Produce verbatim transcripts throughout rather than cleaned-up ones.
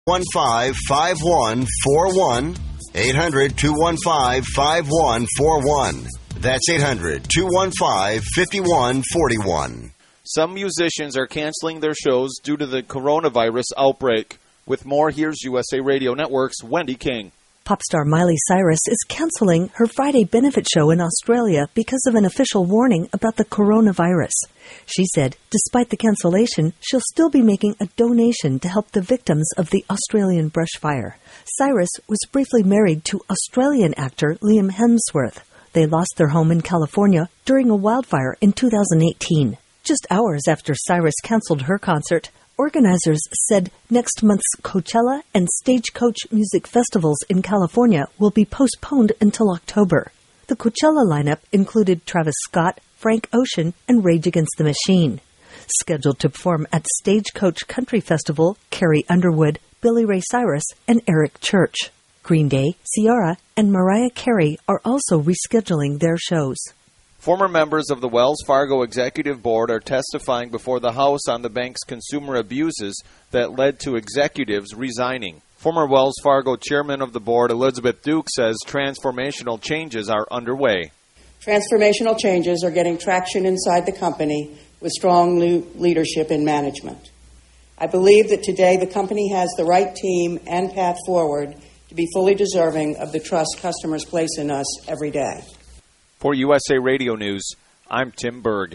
one five, five one four one. eight hundred, two one five, five one four one. That's eight hundred, two one five, five one four one. Some musicians are canceling their shows due to the coronavirus outbreak. With more, here's U S A Radio Network's Wendy King. Pop star Miley Cyrus is canceling her Friday benefit show in Australia because of an official warning about the coronavirus. She said, despite the cancellation, she'll still be making a donation to help the victims of the Australian brushfire. Cyrus was briefly married to Australian actor Liam Hemsworth. They lost their home in California during a wildfire in two thousand eighteen. Just hours after Cyrus canceled her concert, organizers said next month's Coachella and Stagecoach music festivals in California will be postponed until October. The Coachella lineup included Travis Scott, Frank Ocean, and Rage Against the Machine. Scheduled to perform at Stagecoach Country Festival, Carrie Underwood, Billy Ray Cyrus, and Eric Church. Green Day, Ciara, and Mariah Carey are also rescheduling their shows. Former members of the Wells Fargo Executive Board are testifying before the House on the bank's consumer abuses that led to executives resigning. Former Wells Fargo chairman of the board, Elizabeth Duke, says transformational changes are underway. Transformational changes are getting traction inside the company with strong new leadership and management. I believe that today the company has the right team and path forward to be fully deserving of the trust customers place in us every day. For U S A Radio News, I'm Tim Berg.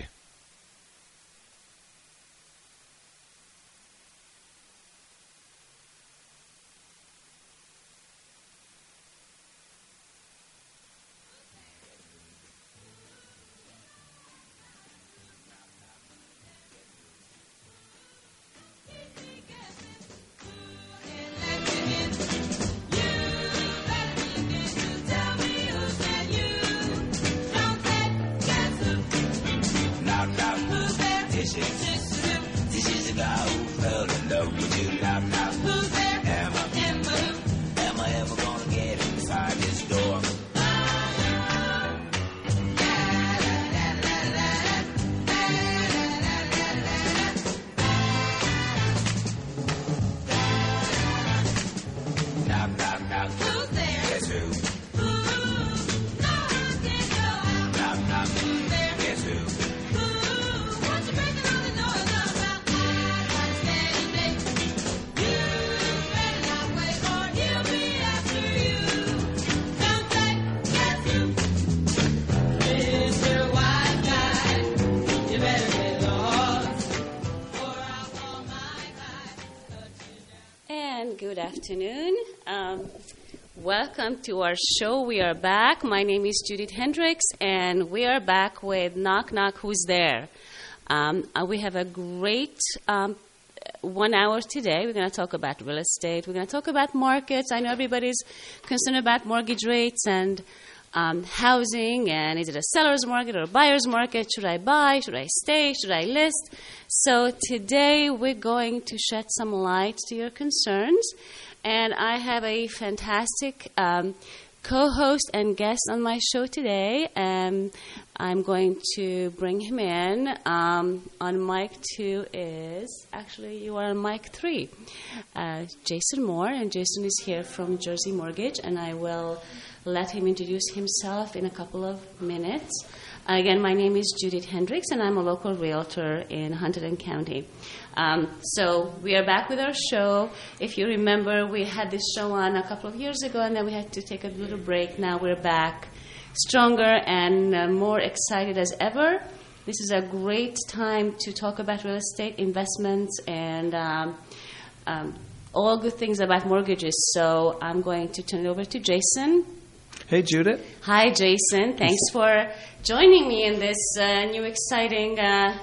Good afternoon. Um, welcome to our show. We are back. My name is Judith Hendricks, and we are back with Knock Knock, Who's There? Um, uh, we have a great um, one hour today. We're going to talk about real estate. We're going to talk about markets. I know everybody's concerned about mortgage rates and um, housing, and is it a seller's market or a buyer's market? Should I buy? Should I stay? Should I list? So today we're going to shed some light to your concerns, and I have a fantastic um, co-host and guest on my show today, and I'm going to bring him in. Um, on mic two is, actually you are on mic three, uh, Jason Moore, and Jason is here from Jersey Mortgage, and I will let him introduce himself in a couple of minutes. Again, my name is Judith Hendricks, and I'm a local realtor in Hunterdon County. Um, so we are back with our show. If you remember, we had this show on a couple of years ago, and then we had to take a little break. Now we're back stronger and uh, more excited as ever. This is a great time to talk about real estate investments and um, um, all good things about mortgages. So I'm going to turn it over to Jason. Hey, Judith. Hi, Jason. Thanks for joining me in this uh, new exciting uh,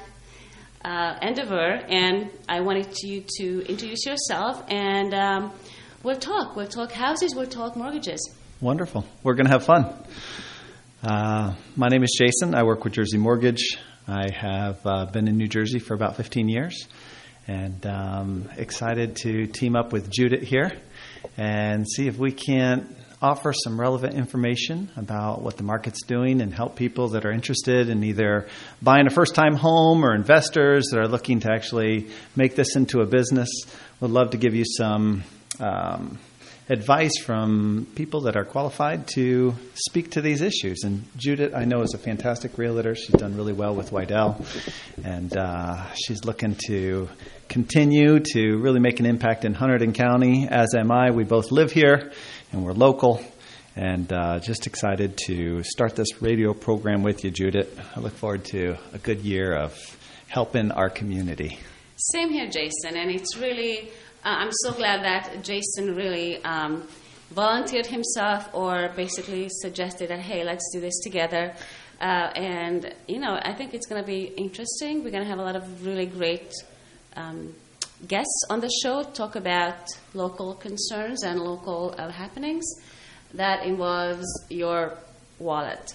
uh, endeavor. And I wanted you to introduce yourself, and um, we'll talk. We'll talk houses. We'll talk mortgages. Wonderful. We're going to have fun. Uh, my name is Jason. I work with Jersey Mortgage. I have uh, been in New Jersey for about fifteen years, and um, excited to team up with Judith here and see if we can offer some relevant information about what the market's doing and help people that are interested in either buying a first-time home or investors that are looking to actually make this into a business. Would love to give you some um, advice from people that are qualified to speak to these issues. And Judith, I know, is a fantastic realtor. She's done really well with Wydell, and uh, she's looking to continue to really make an impact in Hunterdon County, as am I. We both live here, and we're local. And uh, just excited to start this radio program with you, Judith. I look forward to a good year of helping our community. Same here, Jason. And it's really, uh, I'm so glad that Jason really um, volunteered himself or basically suggested that, hey, let's do this together. Uh, and, you know, I think it's going to be interesting. We're going to have a lot of really great um, guests on the show, talk about local concerns and local uh, happenings that involves your wallet.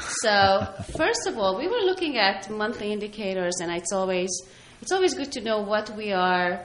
So, first of all, we were looking at monthly indicators, and it's always it's always good to know what we are,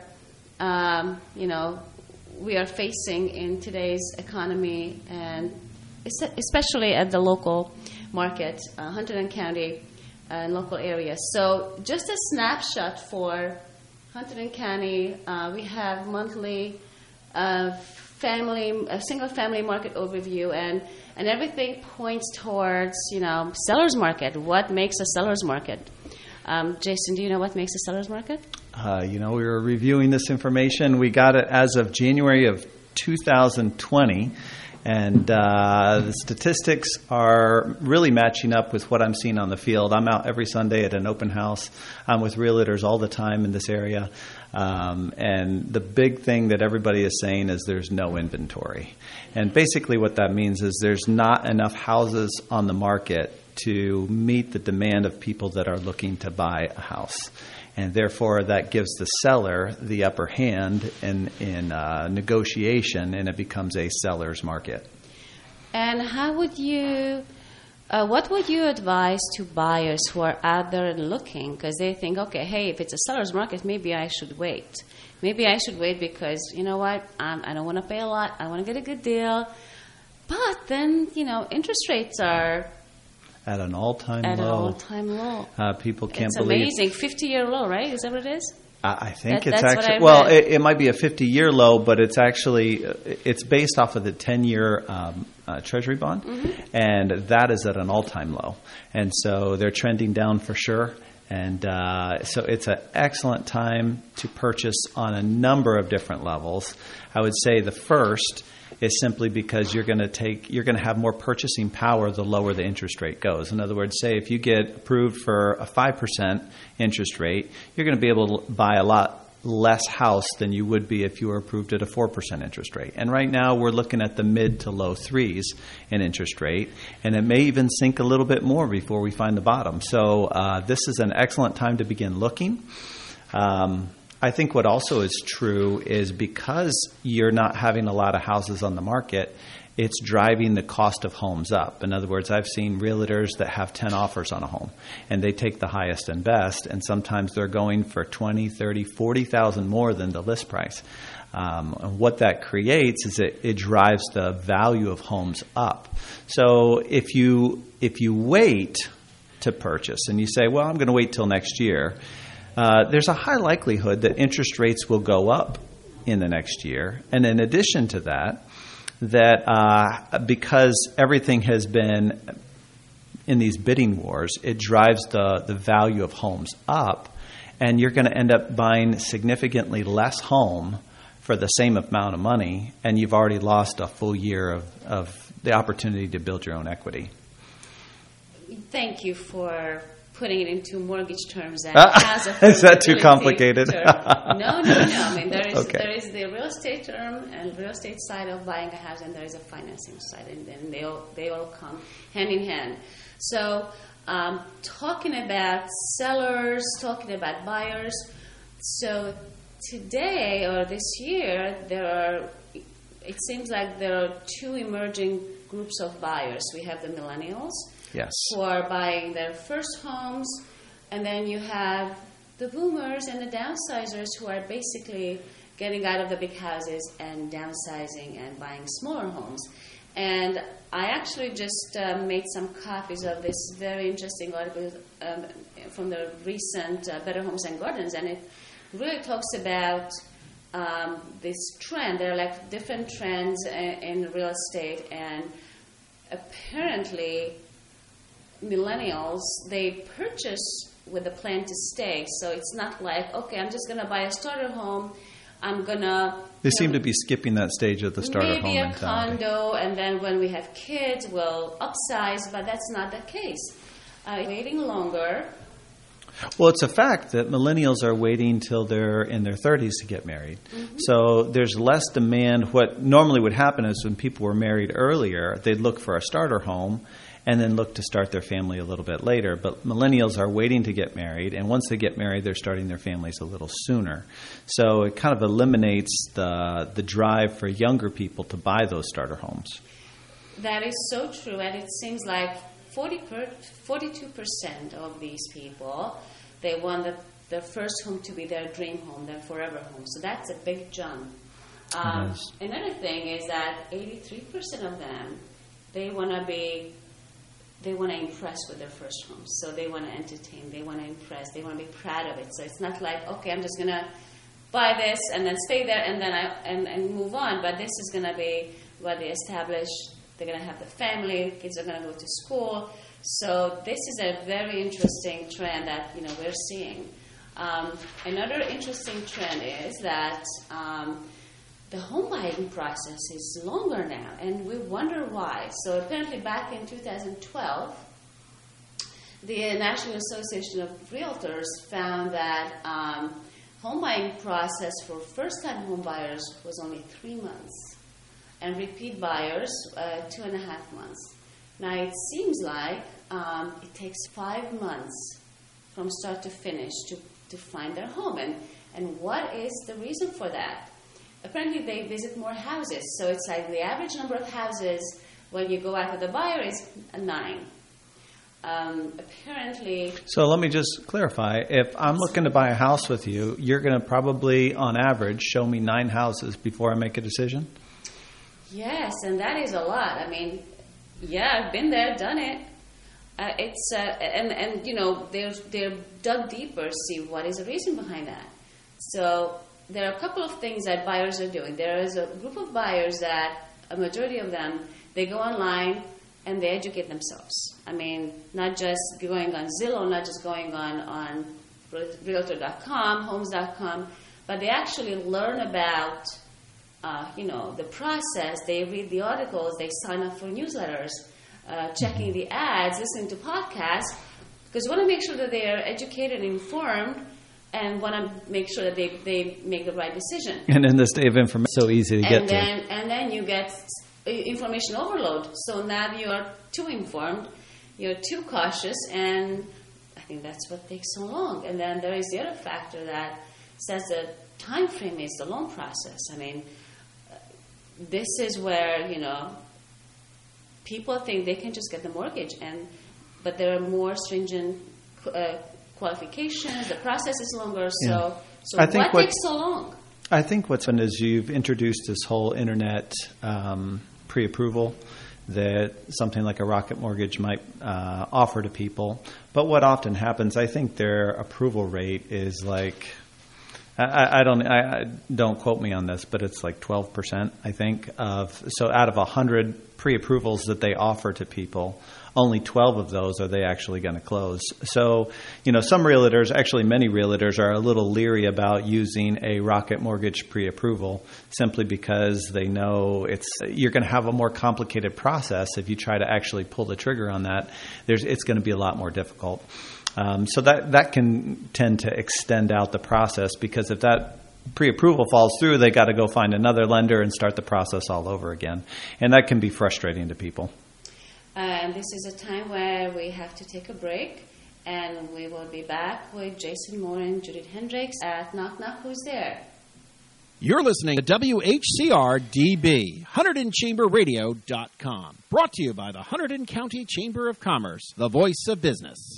um, you know, we are facing in today's economy, and especially at the local market, uh, Hunterdon County and local areas. So, just a snapshot for Hunterdon County, uh, we have monthly Uh, family, a single family market overview, and, and everything points towards, you know, seller's market. What makes a seller's market? Um, Jason, do you know what makes a seller's market? Uh, you know, we were reviewing this information. We got it as of January of two thousand twenty, and uh, the statistics are really matching up with what I'm seeing on the field. I'm out every Sunday at an open house. I'm with realtors all the time in this area. Um, and the big thing that everybody is saying is there's no inventory. And basically what that means is there's not enough houses on the market to meet the demand of people that are looking to buy a house. And therefore that gives the seller the upper hand in, in uh, negotiation, and it becomes a seller's market. And how would you... Uh, what would you advise to buyers who are out there and looking, because they think, okay, hey, if it's a seller's market, maybe I should wait. Maybe I should wait because, you know what, um, I don't want to pay a lot. I want to get a good deal. But then, you know, interest rates are at an all-time at low. At an all-time low. Uh, people can't it's believe. It's amazing. fifty-year low, right? Is that what it is? I think that, it's that's actually, well, it, it might be a fifty-year low, but it's actually, it's based off of the ten-year um, uh, Treasury bond, mm-hmm. and that is at an all-time low. And so they're trending down for sure. And uh, so it's an excellent time to purchase on a number of different levels. I would say the first is simply because you're going to take, you're going to have more purchasing power the lower the interest rate goes. In other words, say if you get approved for a five percent interest rate, you're going to be able to buy a lot less house than you would be if you were approved at a four percent interest rate. And right now we're looking at the mid to low threes in interest rate, and it may even sink a little bit more before we find the bottom. So uh, this is an excellent time to begin looking. Um, I think what also is true is because you're not having a lot of houses on the market, it's driving the cost of homes up. In other words, I've seen realtors that have ten offers on a home, and they take the highest and best, and sometimes they're going for twenty, thirty, forty thousand more than the list price. Um, and what that creates is it, it drives the value of homes up. So if you if you wait to purchase and you say, well, I'm going to wait till next year, Uh, there's a high likelihood that interest rates will go up in the next year. And in addition to that, that uh, because everything has been in these bidding wars, it drives the, the value of homes up, and you're going to end up buying significantly less home for the same amount of money, and you've already lost a full year of, of the opportunity to build your own equity. Thank you for putting it into mortgage terms and uh, as a is that too complicated? no, no, no. I mean, there is okay. there is the real estate term and real estate side of buying a house, and there is a financing side, and then they all they all come hand in hand. So, um, talking about sellers, talking about buyers. So today or this year, there are. It seems like there are two emerging groups of buyers. We have the millennials. Yes. Who are buying their first homes, and then you have the boomers and the downsizers who are basically getting out of the big houses and downsizing and buying smaller homes. And I actually just uh, made some copies of this very interesting article um, from the recent uh, Better Homes and Gardens, and it really talks about um, this trend. There are like different trends in, in real estate, and apparently millennials, they purchase with a plan to stay. So it's not like, okay, I'm just going to buy a starter home. I'm going to... They seem know, to be skipping that stage of the starter maybe home a mentality. condo, and then when we have kids, we'll upsize, but that's not the case. Uh, waiting longer. Well, it's a fact that millennials are waiting till they're in their thirties to get married. Mm-hmm. So there's less demand. What normally would happen is when people were married earlier, they'd look for a starter home and then look to start their family a little bit later. But millennials are waiting to get married, and once they get married, they're starting their families a little sooner. So it kind of eliminates the the drive for younger people to buy those starter homes. That is so true, and it seems like forty per, forty-two percent of these people, they want the, their first home to be their dream home, their forever home. So that's a big jump. Um, yes. Another thing is that eighty-three percent of them, they want to be... They want to impress with their first home. So they want to entertain. They want to impress. They want to be proud of it. So it's not like, okay, I'm just going to buy this and then stay there and then I and, and move on. But this is going to be what they establish. They're going to have the family. Kids are going to go to school. So this is a very interesting trend that, you know, we're seeing. Um, another interesting trend is that um, the home buying process is longer now, and we wonder why. So apparently back in two thousand twelve, the National Association of Realtors found that um, home buying process for first-time home buyers was only three months, and repeat buyers, uh, two and a half months. Now it seems like um, it takes five months from start to finish to, to find their home. And, and what is the reason for that? Apparently they visit more houses. So it's like the average number of houses when you go out with a buyer is a nine. Um, apparently... So let me just clarify. If I'm looking to buy a house with you, you're going to probably, on average, show me nine houses before I make a decision? Yes, and that is a lot. I mean, yeah, I've been there, done it. Uh, it's uh, and and you know they're they're dug deeper, see what is the reason behind that. So there are a couple of things that buyers are doing. There is a group of buyers that a majority of them, they go online and they educate themselves. I mean, not just going on Zillow, not just going on on Realtor dot com, Homes dot com, but they actually learn about uh, you know the process. They read the articles, they sign up for newsletters. Uh, checking the ads, listening to podcasts, because we want to make sure that they are educated and informed and want to make sure that they, they make the right decision. And in this day of information, it's so easy to and get then, to. And then you get information overload. So now you are too informed, you're too cautious, and I think that's what takes so long. And then there is the other factor that says the time frame is the loan process. I mean, this is where, you know, people think they can just get the mortgage, and but there are more stringent uh, qualifications. The process is longer. So, yeah. so I think what, what takes so long? I think what's fun is you've introduced this whole internet um, pre-approval that something like a Rocket Mortgage might uh, offer to people. But what often happens, I think their approval rate is like. I, I don't. I, don't quote me on this, but it's like twelve percent. I think of so out of a hundred pre-approvals that they offer to people, only twelve of those are they actually going to close. So, you know, some realtors, actually many realtors, are a little leery about using a Rocket Mortgage pre-approval simply because they know it's you're going to have a more complicated process if you try to actually pull the trigger on that. There's it's going to be a lot more difficult. Um, so that, that can tend to extend out the process because if that pre-approval falls through, they got to go find another lender and start the process all over again. And that can be frustrating to people. And uh, this is a time where we have to take a break, and we will be back with Jason Moore and Judith Hendricks at Knock Knock Who's There. You're listening to W H C R D B, Hunterdon Chamber Radio dot com. Brought to you by the Hunterdon County Chamber of Commerce, the voice of business.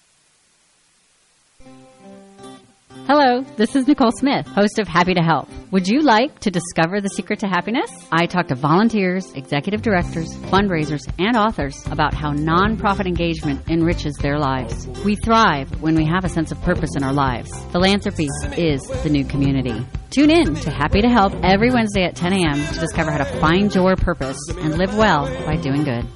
Hello, this is Nicole Smith, host of Happy to Help. Would you like to discover the secret to happiness? I talk to volunteers, executive directors, fundraisers, and authors about how nonprofit engagement enriches their lives. We thrive when we have a sense of purpose in our lives. Philanthropy is the new community. Tune in to Happy to Help every Wednesday at ten a.m. to discover how to find your purpose and live well by doing good.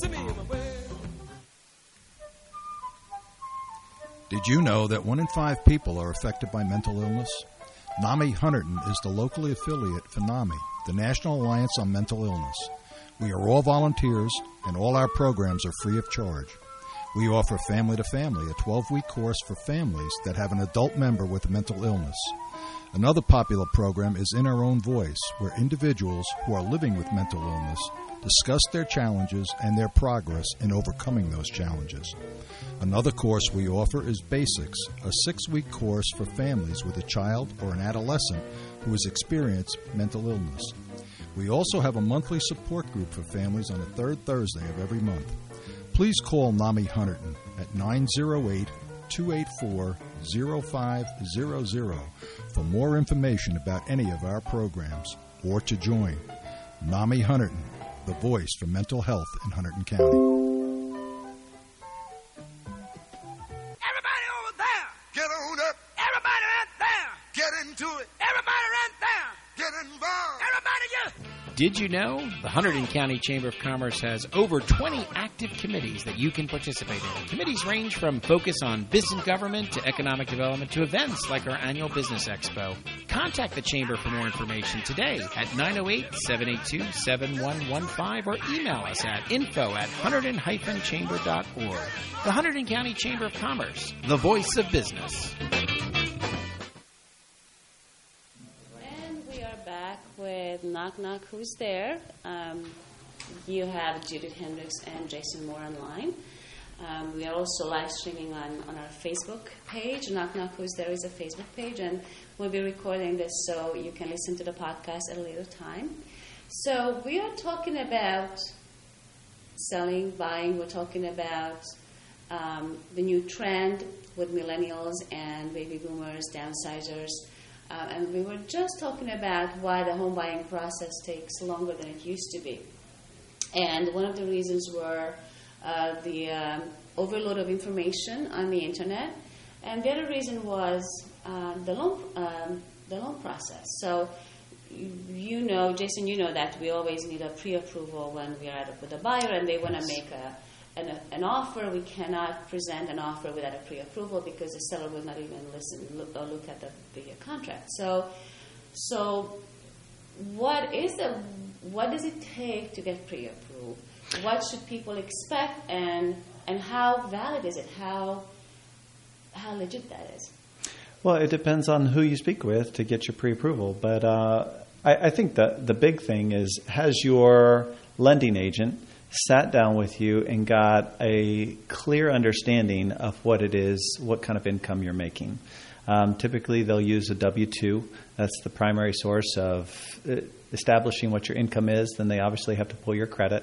Did you know that one in five people are affected by mental illness? NAMI Hunterdon is the locally affiliate for NAMI, the National Alliance on Mental Illness. We are all volunteers, and all our programs are free of charge. We offer Family to Family, a twelve-week course for families that have an adult member with a mental illness. Another popular program is In Our Own Voice, where individuals who are living with mental illness discuss their challenges and their progress in overcoming those challenges. Another course we offer is Basics, a six-week course for families with a child or an adolescent who has experienced mental illness. We also have a monthly support group for families on the third Thursday of every month. Please call NAMI Hunterdon at nine oh eight, two eight four, oh five hundred for more information about any of our programs or to join. NAMI Hunterdon, the voice for mental health in Hunterdon County. Did you know the Hunterdon County Chamber of Commerce has over twenty active committees that you can participate in? Committees range from focus on business government to economic development to events like our annual Business Expo. Contact the Chamber for more information today at nine oh eight, seven eight two, seven one one five or email us at info at hunterdon dash chamber dot org. The Hunterdon County Chamber of Commerce, the voice of business. With Knock Knock, Who's There? Um, you have Judith Hendricks and Jason Moore online. Um, we are also live streaming on, on our Facebook page. Knock Knock, Who's There is a Facebook page, and we'll be recording this so you can listen to the podcast at a later time. So we are talking about selling, buying. We're talking about um, the new trend with millennials and baby boomers, downsizers. Uh, and we were just talking about why the home buying process takes longer than it used to be. And one of the reasons were uh, the um, overload of information on the internet. And the other reason was uh, the loan um, the loan process. So you know, Jason, you know that we always need a pre-approval when we are with a buyer and they want to make a An, an offer. We cannot present an offer without a pre-approval because the seller would not even listen look, or look at the, the contract. So, so what is the what does it take to get pre-approved? What should people expect, and and how valid is it? How how legit that is? Well, it depends on who you speak with to get your pre-approval. But uh, I, I think that the big thing is, has your lending agent sat down with you and got a clear understanding of what it is, what kind of income you're making. Um, typically, they'll use a W two. That's the primary source of establishing what your income is. Then they obviously have to pull your credit.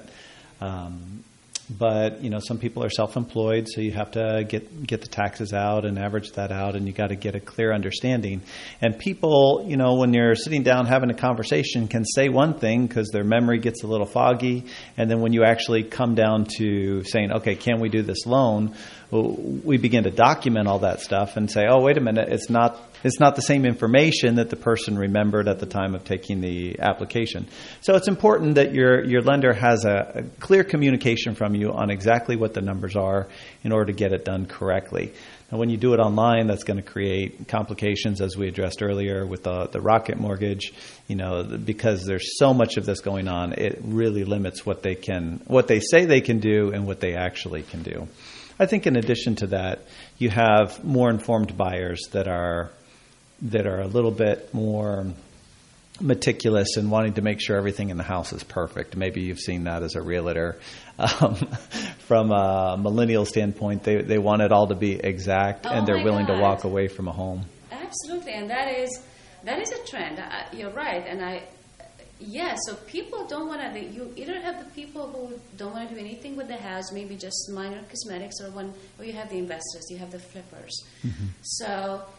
Um, but, you know, some people are self-employed, so you have to get get the taxes out and average that out, and you got to get a clear understanding. And people, you know, when you're sitting down having a conversation, can say one thing because their memory gets a little foggy, and then when you actually come down to saying, okay, can we do this loan, we begin to document all that stuff and say, oh, wait a minute, it's not it's not the same information that the person remembered at the time of taking the application. So it's important that your your lender has a, a clear communication from you on exactly what the numbers are in order to get it done correctly. Now, when you do it online, that's going to create complications, as we addressed earlier with the, the Rocket Mortgage. You know, because there's so much of this going on, it really limits what they can, what they say they can do, and what they actually can do. I think in addition to that, you have more informed buyers that are that are a little bit more meticulous and wanting to make sure everything in the house is perfect. Maybe you've seen that as a realtor. Um, from a millennial standpoint, they, they want it all to be exact, oh and they're willing God. to walk away from a home. Absolutely, and that is that is a trend. I, you're right, and I yeah. So people don't want to. You either have the people who don't want to do anything with the house, maybe just minor cosmetics, or one, or you have the investors, you have the flippers. Mm-hmm. So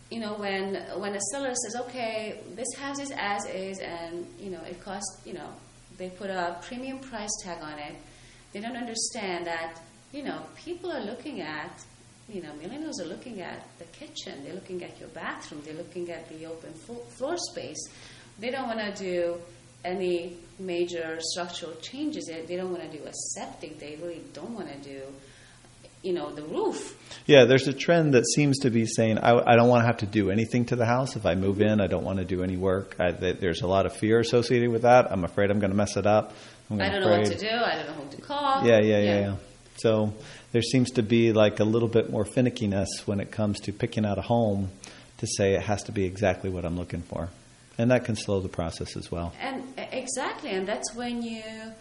you know, when when a seller says, okay, this house is as is, and you know, it costs, you know, they put a premium price tag on it. They don't understand that, you know, people are looking at, you know, millennials are looking at the kitchen. They're looking at your bathroom. They're looking at the open floor space. They don't want to do any major structural changes. They don't want to do a septic. They really don't want to do, you know, the roof. Yeah, there's a trend that seems to be saying, I, I don't want to have to do anything to the house. If I move in, I don't want to do any work. I, there's a lot of fear associated with that. I'm afraid I'm going to mess it up. I'm I don't afraid. know what to do. I don't know who to call. Yeah, yeah, yeah, yeah, yeah. So there seems to be like a little bit more finickiness when it comes to picking out a home to say it has to be exactly what I'm looking for. And that can slow the process as well. And exactly, and that's when you,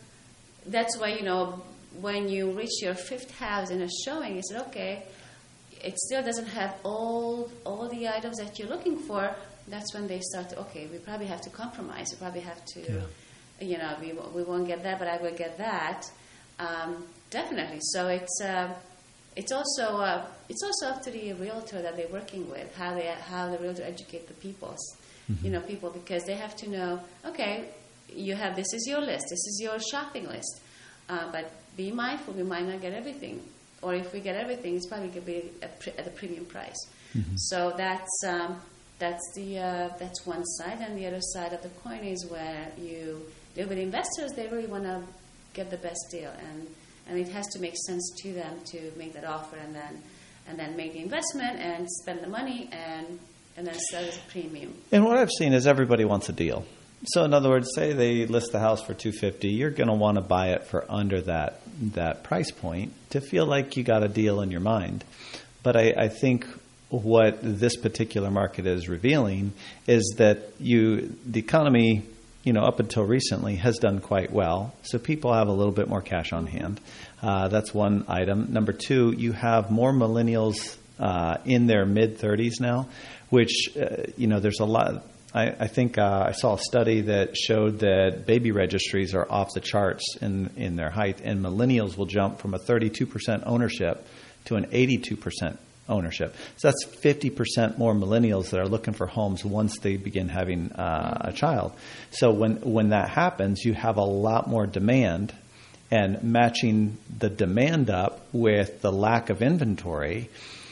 that's why, you know, when you reach your fifth house in a showing, you said, okay, it still doesn't have all all the items that you're looking for. That's when they start to, okay, we probably have to compromise. We probably have to, yeah. you know, we we won't get that, but I will get that. Um, definitely. So it's uh, it's also uh, it's also up to the realtor that they're working with, how they how the realtor educate the peoples, mm-hmm. you know, people, because they have to know, okay, you have this is your list, this is your shopping list, uh, but be mindful, we might not get everything. Or if we get everything, it's probably going to be at, pre- at a premium price. Mm-hmm. So that's um, that's the uh, that's one side, and the other side of the coin is where you deal with investors. They really want to get the best deal, and, and it has to make sense to them to make that offer, and then and then make the investment and spend the money, and and then sell as a premium. And what I've seen is everybody wants a deal. So in other words, say they list the house for two hundred fifty dollars, you're going to want to buy it for under that that price point to feel like you got a deal in your mind. But I, I think what this particular market is revealing is that you the economy, you know, up until recently has done quite well. So people have a little bit more cash on hand. Uh, that's one item. Number two, you have more millennials uh, in their mid-thirties now, which, uh, you know, there's a lot... I, I think uh, I saw a study that showed that baby registries are off the charts in, in their height, and millennials will jump from a thirty-two percent ownership to an eighty-two percent ownership. So that's fifty percent more millennials that are looking for homes once they begin having uh, a child. So when, when that happens, you have a lot more demand, and matching the demand up with the lack of inventory,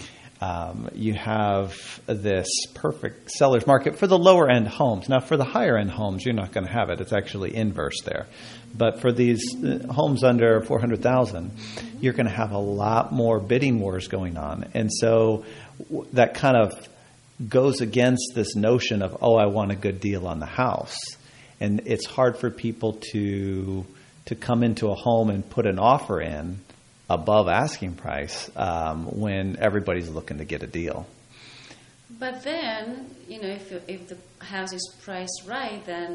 Um, you have this perfect seller's market for the lower end homes. Now, for the higher end homes, you're not going to have it. It's actually inverse there. But for these uh, homes under four hundred thousand dollars, you're going to have a lot more bidding wars going on. And so w- that kind of goes against this notion of, oh, I want a good deal on the house. And it's hard for people to to come into a home and put an offer in above asking price um, when everybody's looking to get a deal. But then, you know, if you, if the house is priced right, then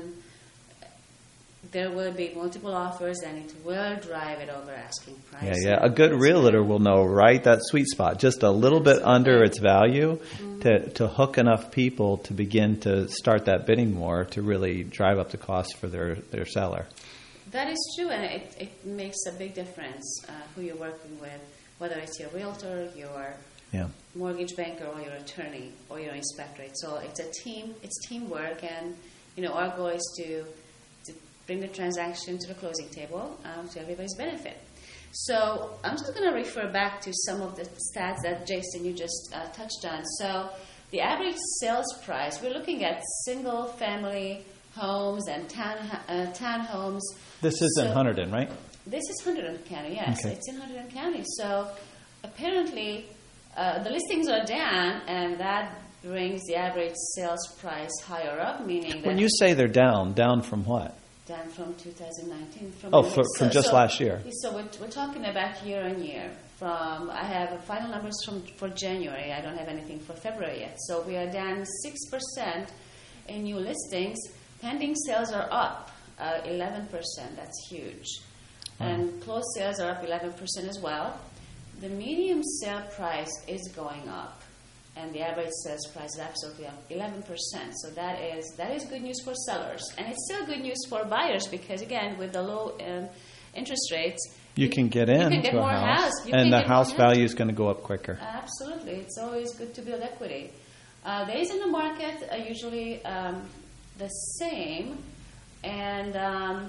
there will be multiple offers, and it will drive it over asking price. Yeah, yeah. A good realtor will know right that sweet spot, just a little bit under its value, mm-hmm. to to hook enough people to begin to start that bidding war to really drive up the cost for their, their seller. That is true, and it, it makes a big difference uh, who you're working with, whether it's your realtor, your yeah. mortgage banker, or your attorney, or your inspector. So it's a team, it's teamwork, and you know our goal is to, to bring the transaction to the closing table um, to everybody's benefit. So I'm just going to refer back to some of the stats that Jason you just uh, touched on. So the average sales price, we're looking at single-family homes and town uh, townhomes. This is so, in Hunterdon, right? This is Hunterdon County, yes. Okay. It's in Hunterdon County. So apparently uh, the listings are down, and that brings the average sales price higher up, meaning that... When you say they're down, down from what? Down from two thousand nineteen. From oh, for, from so, just so, last year. So we're, we're talking about year on year. From I have final numbers from for January. I don't have anything for February yet. So we are down six percent in new listings. Pending sales are up uh, eleven percent. That's huge. Wow. And closed sales are up eleven percent as well. The median sale price is going up, and the average sales price is absolutely up eleven percent. So that is that is good news for sellers. And it's still good news for buyers because, again, with the low um, interest rates, you, you can get in you can get to a more house, house. and the house value is going to go up quicker. Absolutely. It's always good to build equity. Uh, days in the market are usually um, the same, and um,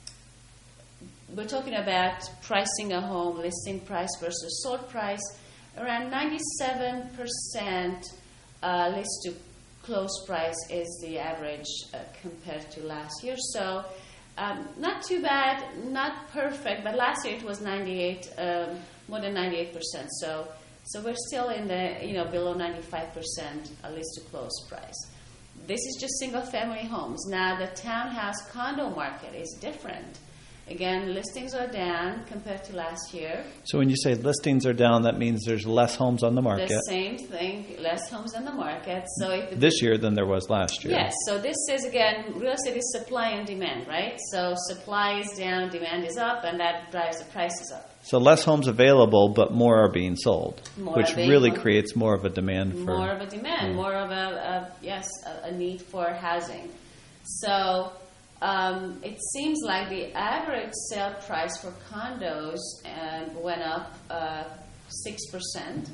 we're talking about pricing a home, listing price versus sold price. Around ninety-seven percent uh, list to close price is the average uh, compared to last year. So um, not too bad, not perfect, but last year it was ninety-eight, um, more than ninety-eight percent. So so we're still in the, you know, below ninety-five percent list to close price. This is just single family homes. Now the townhouse condo market is different. Again, listings are down compared to last year. So when you say listings are down, that means there's less homes on the market. The same thing, less homes on the market. So if this year than there was last year. Yes. So this is, again, real estate is supply and demand, right? So supply is down, demand is up, and that drives the prices up. So less homes available, but more are being sold, More which available. really creates more of a demand for... More of a demand, Mm. more of a, a yes, a, a need for housing. So um, it seems like the average sale price for condos um, went up uh, six percent.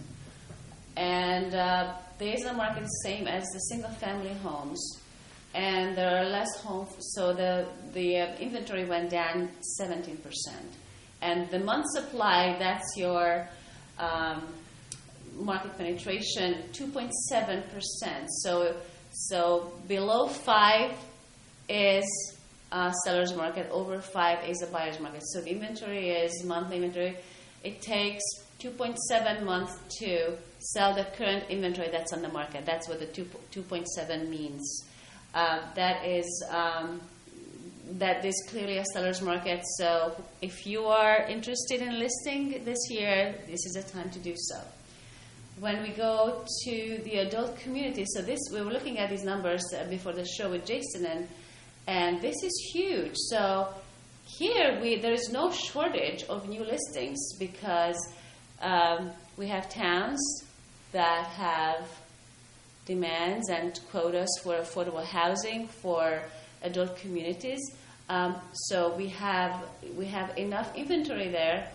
And uh, days on the market is the same as the single-family homes. And there are less homes, so the, the uh, inventory went down seventeen percent. And the month supply, that's your um, market penetration, two point seven percent. So, so below five is uh, seller's market, over five is a buyer's market. So the inventory is monthly inventory. It takes two point seven months to sell the current inventory that's on the market. That's what the two point seven means. Uh, that is... Um, that is clearly a seller's market. So if you are interested in listing this year, this is the time to do so. When we go to the adult community, so this, we were looking at these numbers uh, before the show with Jason, and, and this is huge. So here, we, there is no shortage of new listings because um, we have towns that have demands and quotas for affordable housing for adult communities. Um, so we have we have enough inventory there,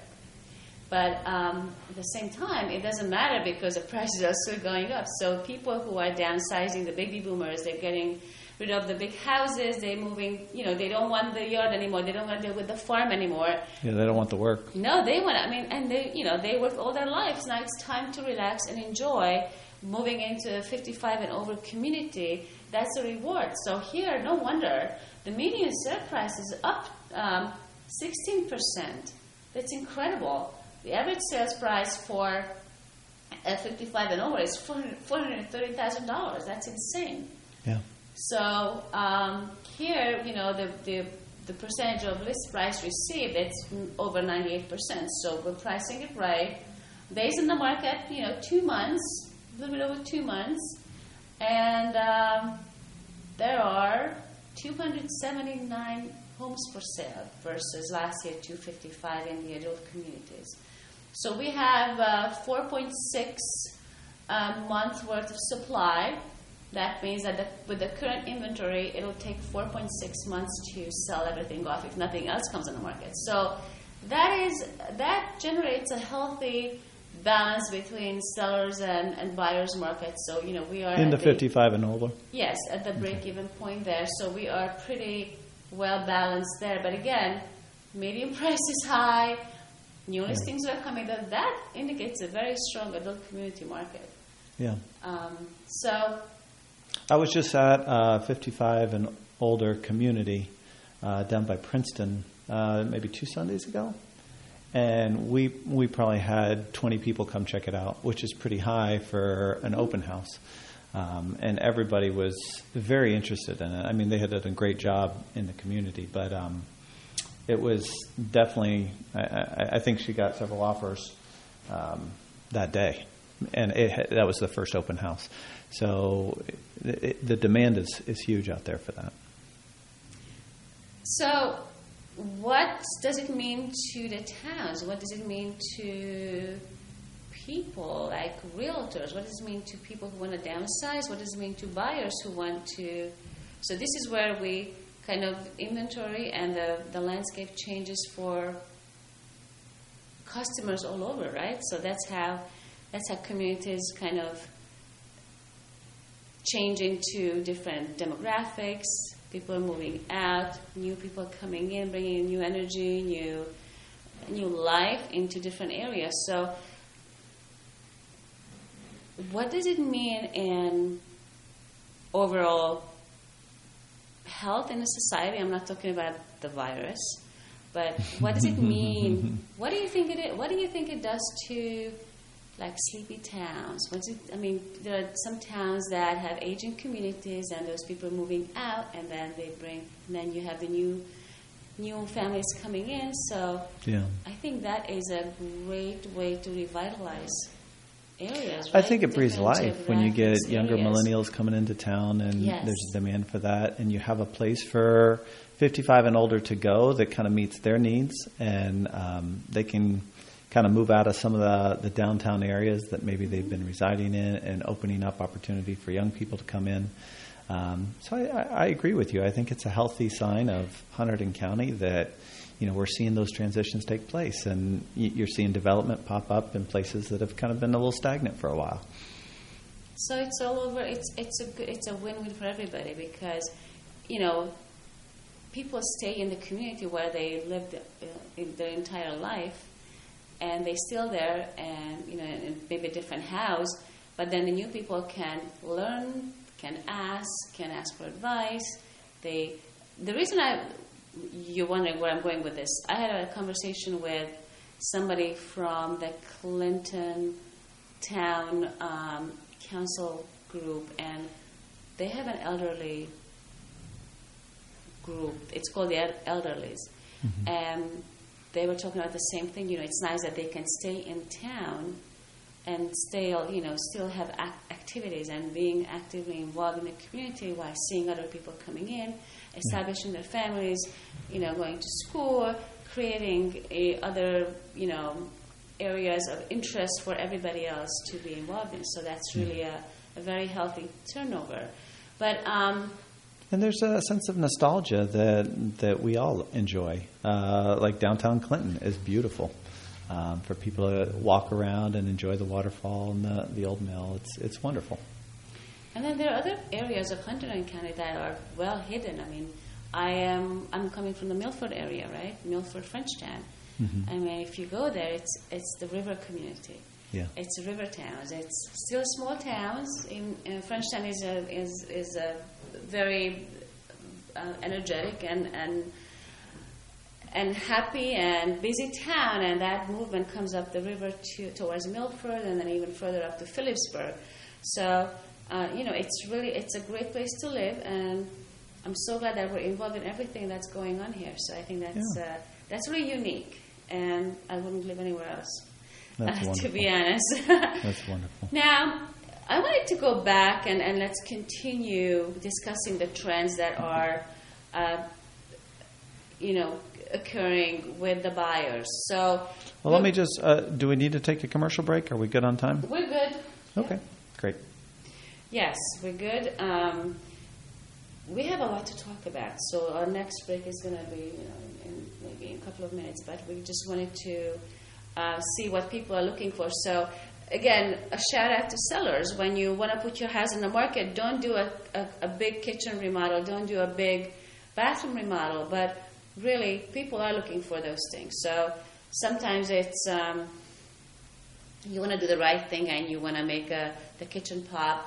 but um, at the same time, it doesn't matter because the prices are still going up. So people who are downsizing, the baby boomers, they're getting rid of the big houses. They're moving. You know, they don't want the yard anymore. They don't want to deal with the farm anymore. Yeah, they don't want the work. No, they want. I mean, and they, you know, they work all their lives. Now it's time to relax and enjoy. Moving into a fifty-five and over community, that's a reward. So here, no wonder the median sale price is up um, sixteen percent. That's incredible. The average sales price for a fifty-five and over is four hundred thirty thousand dollars. That's insane. Yeah. So um, here, you know, the, the the percentage of list price received, it's over ninety-eight percent. So we're pricing it right. Days in the market, you know, two months. A little bit over two months, and um, there are two hundred seventy-nine homes for sale versus last year two hundred fifty-five in the adult communities. So we have uh, four point six um, month worth of supply. That means that the, with the current inventory, it'll take four point six months to sell everything off if nothing else comes on the market. So that is that generates a healthy balance between sellers and, and buyers market. So, you know, we are in the, the fifty-five and older. Yes, at the break-even point there. So we are pretty well balanced there. But again, median price is high. New listings are coming. That that indicates a very strong adult community market. Yeah. Um, so I was just at uh, fifty-five and older community uh, down by Princeton uh, maybe two Sundays ago. And we we probably had twenty people come check it out, which is pretty high for an open house. Um, and everybody was very interested in it. I mean, they had done a great job in the community, but um, it was definitely, I, I, I think she got several offers um, that day. And it, that was the first open house. So it, it, the demand is, is huge out there for that. So what does it mean to the towns? What does it mean to people like realtors? What does it mean to people who want to downsize? What does it mean to buyers who want to... So this is where we kind of inventory and the, the landscape changes for customers all over, right? So that's how that's how communities kind of changing to different demographics. People are moving out, new people coming in, bringing in new energy, new new life into different areas. So what does it mean in overall health in a society? I'm not talking about the virus, but what does it mean? What do you think it is? What do you think it does to like sleepy towns? What's it, I mean, there are some towns that have aging communities, and those people are moving out, and then they bring, and then you have the new new families coming in. So yeah. I think that is a great way to revitalize areas. I right? think it breathes life when you get younger areas. millennials coming into town, and Yes. there's a demand for that, and you have a place for fifty-five and older to go that kind of meets their needs, and um, they can kind of move out of some of the, the downtown areas that maybe they've been residing in, and opening up opportunity for young people to come in. Um, so I, I agree with you. I think it's a healthy sign of Hunterdon County that, you know, we're seeing those transitions take place, and you're seeing development pop up in places that have kind of been a little stagnant for a while. So it's all over. It's it's a good, it's a win-win for everybody, because, you know, people stay in the community where they lived uh, in their entire life, and they still there, and you know, in maybe a different house. But then the new people can learn, can ask, can ask for advice. They the reason I you're wondering where I'm going with this. I had a conversation with somebody from the Clinton Town um, Council group, and they have an elderly group. It's called the Elderlies. Mm-hmm. And they were talking about the same thing. You know, it's nice that they can stay in town and stay, you know, still have ac- activities and being actively involved in the community while seeing other people coming in, establishing their families, you know, going to school, creating a other, you know, areas of interest for everybody else to be involved in. So that's really a, a very healthy turnover. But um, and there's a sense of nostalgia that that we all enjoy. Uh, like downtown Clinton is beautiful. Um, for people to walk around and enjoy the waterfall and the, the old mill. It's it's wonderful. And then there are other areas of Hunterdon County that are well hidden. I mean, I am I'm coming from the Milford area, right? Milford, Frenchtown. Mm-hmm. I mean, if you go there, it's it's the river community. Yeah. It's river towns. It's still small towns. In, in Frenchtown is a is is a very uh, energetic and and. and happy and busy town, and that movement comes up the river to, towards Milford, and then even further up to Phillipsburg. So, uh, you know, it's really, it's a great place to live, and I'm so glad that we're involved in everything that's going on here. So I think that's yeah. uh, that's really unique, and I wouldn't live anywhere else, that's uh, to be honest. That's wonderful. Now, I wanted to go back, and, and let's continue discussing the trends that are, uh, you know, occurring with the buyers. So, well, let me just. Uh, do we need to take a commercial break? Are we good on time? We're good. Okay, yeah. Great. Yes, we're good. Um, we have a lot to talk about. So our next break is going to be, you know, in maybe in a couple of minutes. But we just wanted to uh, see what people are looking for. So, again, a shout out to sellers. When you want to put your house in the market, don't do a, a, a big kitchen remodel. Don't do a big bathroom remodel. But really, people are looking for those things. So sometimes it's um, you want to do the right thing and you want to make a, the kitchen pop.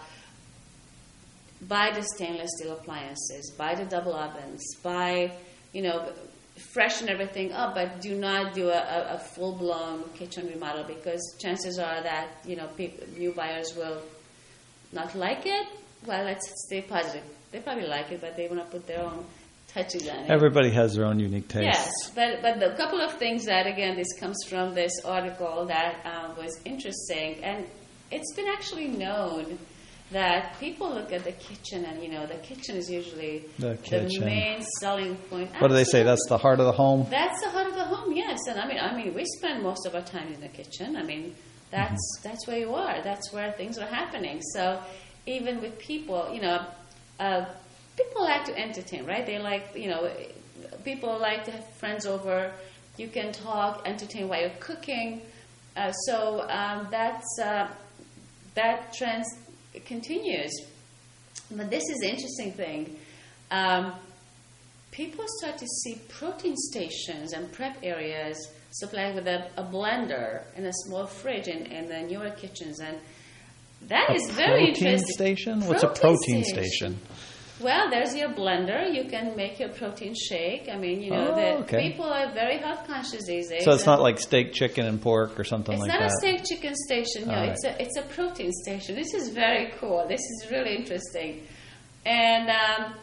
Buy the stainless steel appliances. Buy the double ovens. Buy, you know, freshen everything up, but do not do a, a, a full-blown kitchen remodel, because chances are that, you know, people, new buyers will not like it. Well, let's stay positive. They probably like it, but they want to put their own touches on it. Everybody has their own unique taste. Yes, but but the couple of things that, again, this comes from this article that um, was interesting, and it's been actually known that people look at the kitchen, and, you know, the kitchen is usually the, kitchen. the main selling point. What do they say? That's the heart of the home? That's the heart of the home, yes. And I mean, I mean, we spend most of our time in the kitchen. I mean, that's mm-hmm. that's where you are. That's where things are happening. So even with people, you know, uh, people like to entertain, right? They like, you know, people like to have friends over. You can talk, entertain while you're cooking. Uh, so um, that's uh, that trend continues. but this is the interesting thing. Um, people start to see protein stations and prep areas supplied with a, a blender and a small fridge in, in the newer kitchens, and that a is very protein interesting. Station? Protein What's a protein station? station? Well, there's your blender. You can make your protein shake. I mean, you know, Oh, the okay. people are very health conscious these days. So it's and not like steak, chicken, and pork or something it's like not that? a steak chicken station. No, All it's a it's a protein station. This is very cool. This is really interesting. And um,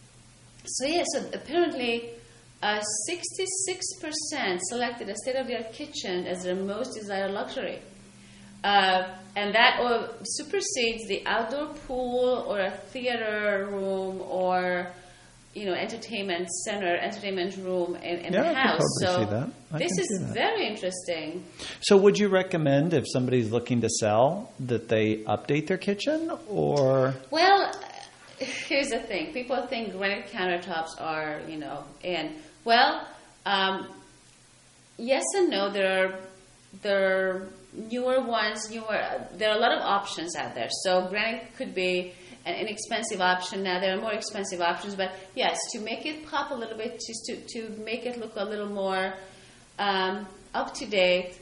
so yeah, so apparently, uh, sixty-six percent selected a state-of-the-art kitchen as their most desired luxury. Uh, and that uh, supersedes the outdoor pool or a theater room or, you know, entertainment center, entertainment room in, in Yeah, the I could house. probably So see that. I this can is see that. very interesting. So would you recommend if somebody's looking to sell that they update their kitchen or? Well, here's the thing. People think granite countertops are, you know, in. Well, um, yes and no. There are, there are newer ones, newer. There are a lot of options out there. So granite could be an inexpensive option. Now there are more expensive options, but yes, to make it pop a little bit, just to to make it look a little more um, up to date,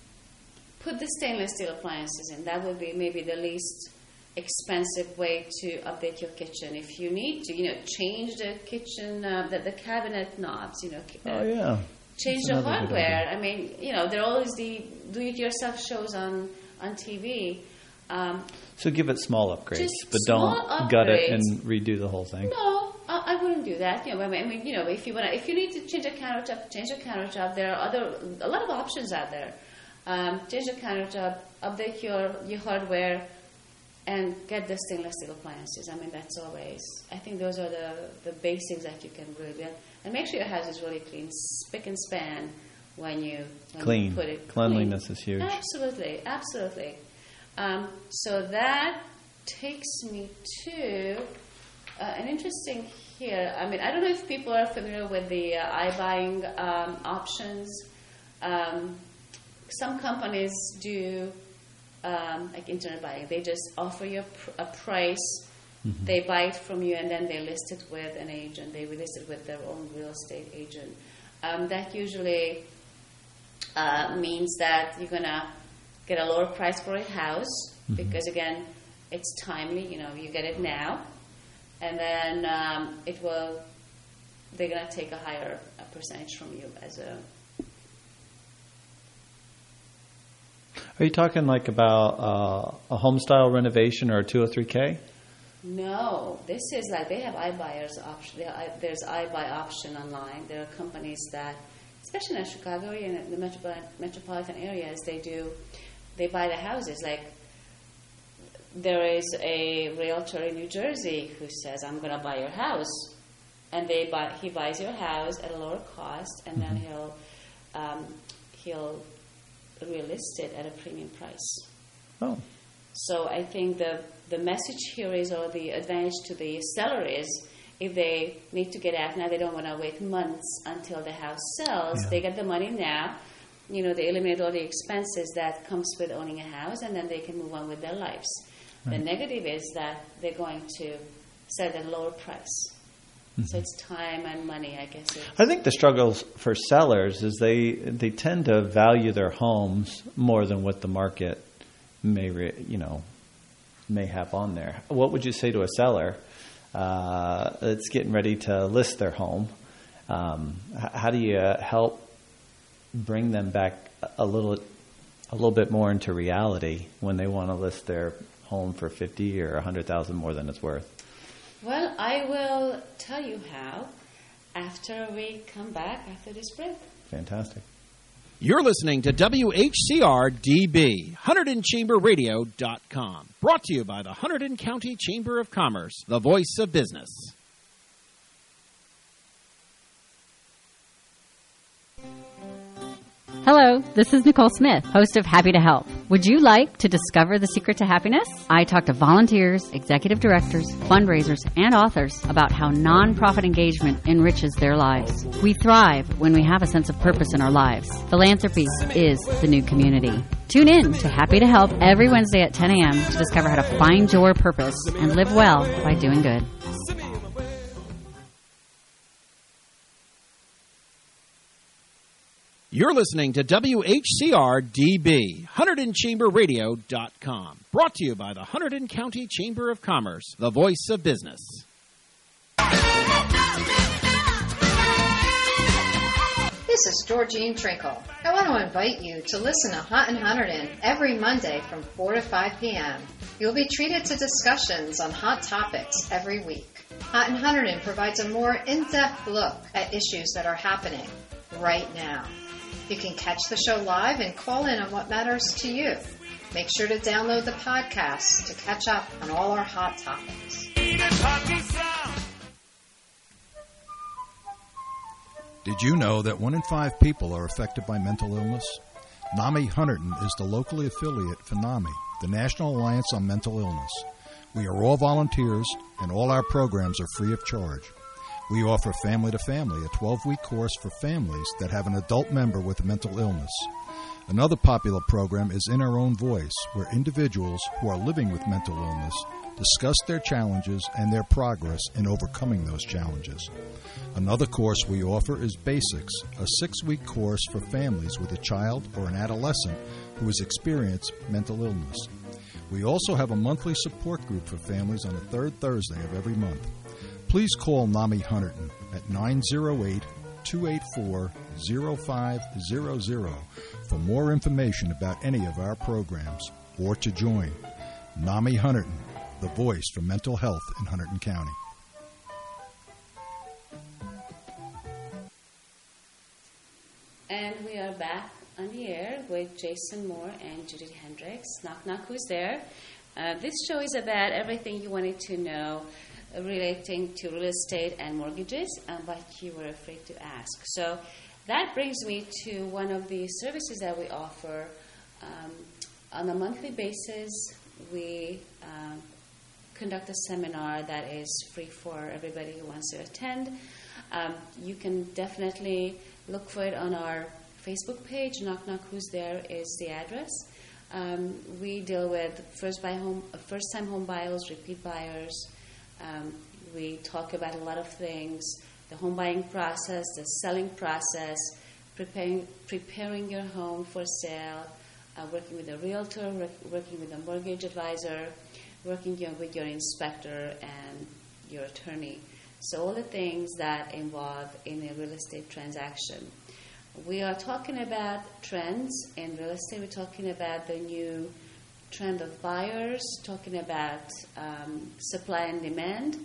put the stainless steel appliances in. That would be maybe the least expensive way to update your kitchen. If you need to, you know, change the kitchen, uh, the, the cabinet knobs, you know. Uh, Oh, yeah. Change That's the another good hardware. idea. I mean, you know, there are always the do-it-yourself shows on, on T V. Um, So give it small upgrades, Just but small don't gut it upgrades. and redo the whole thing. no, I, I wouldn't do that. You know, I mean, I mean, you know, if you want, if you need to change a countertop, change a countertop. There are other, a lot of options out there. Um, change the countertop, update your your hardware, and get the stainless steel appliances. I mean, that's always. I think those are the the basics that you can really do. And make sure your house is really clean, spick and span when you when Clean. you put it. Cleanliness clean. is huge. Absolutely, absolutely. Um, so that takes me to uh, an interesting here. I mean, I don't know if people are familiar with the uh, iBuying um, options. Um, some companies do um, like internet buying. They just offer you a, pr- a price. Mm-hmm. They buy it from you, and then they list it with an agent. They list it with their own real estate agent. Um, that usually uh, means that you're gonna get a lower price for a house mm-hmm. because again, it's timely. You know, you get it now, and then um, it will. They're gonna take a higher a percentage from you as a. Are you talking like about uh, a home style renovation or a two oh three K? No, this is like they have iBuyers option. There's iBuy option online. There are companies that, especially in the Chicago area and the metropolitan, metropolitan areas, they do, they buy the houses. Like there is a realtor in New Jersey who says, "I'm going to buy your house," and they buy. He buys your house at a lower cost, and then he'll um, he'll relist it at a premium price. Oh. So I think the the message here is, or the advantage to the seller is, if they need to get out now, they don't want to wait months until the house sells. Yeah. They get the money now. You know, they eliminate all the expenses that comes with owning a house, and then they can move on with their lives. Right. The negative is that they're going to sell at a lower price. Mm-hmm. So it's time and money, I guess. I think the struggles for sellers is they they tend to value their homes more than what the market may, re, you know, may have on there. What would you say to a seller uh, that's getting ready to list their home? Um, h- how do you help bring them back a little, a little bit more into reality when they want to list their home for fifty or a hundred thousand more than it's worth? Well, I will tell you how after we come back after this break. Fantastic. You're listening to W H C R D B, Hunterdon Chamber Radio dot com. Brought to you by the Hunterdon County Chamber of Commerce, the voice of business. Hello, this is Nicole Smith, host of Happy to Help. Would you like to discover the secret to happiness? I talk to volunteers, executive directors, fundraisers, and authors about how nonprofit engagement enriches their lives. We thrive when we have a sense of purpose in our lives. Philanthropy is the new community. Tune in to Happy to Help every Wednesday at ten a.m. to discover how to find your purpose and live well by doing good. You're listening to W H C R D B, Hunterdon Chamber Radio dot com. Brought to you by the Hunterdon County Chamber of Commerce, the voice of business. This is Georgine Trinkle. I want to invite you to listen to Hunt in Hunterdon every Monday from four to five p.m. You'll be treated to discussions on hot topics every week. Hunt in Hunterdon provides a more in-depth look at issues that are happening right now. You can catch the show live and call in on what matters to you. Make sure to download the podcast to catch up on all our hot topics. Did you know that one in five people are affected by mental illness? NAMI Hunterdon is the locally affiliate for NAMI, the National Alliance on Mental Illness. We are all volunteers, and all our programs are free of charge. We offer Family to Family, a twelve-week course for families that have an adult member with a mental illness. Another popular program is In Our Own Voice, where individuals who are living with mental illness discuss their challenges and their progress in overcoming those challenges. Another course we offer is Basics, a six-week course for families with a child or an adolescent who has experienced mental illness. We also have a monthly support group for families on the third Thursday of every month. Please call NAMI Hunterdon at nine oh eight, two eight four, oh five hundred for more information about any of our programs or to join. NAMI Hunterdon, the voice for mental health in Hunterdon County. And we are back on the air with Jason Moore and Judith Hendricks. Knock, knock, who's there? Uh, this show is about everything you wanted to know relating to real estate and mortgages, um, but you were afraid to ask. So that brings me to one of the services that we offer. Um, on a monthly basis, we um, conduct a seminar that is free for everybody who wants to attend. Um, you can definitely look for it on our Facebook page. Knock, knock, who's there is the address. Um, we deal with first buy home, first-time home buyers, repeat buyers. Um, we talk about a lot of things, the home buying process, the selling process, preparing preparing your home for sale, uh, working with a realtor, work, working with a mortgage advisor, working your, with your inspector and your attorney. So all the things that involve in a real estate transaction. We are talking about trends in real estate. We're talking about the new trend of buyers, talking about um, supply and demand.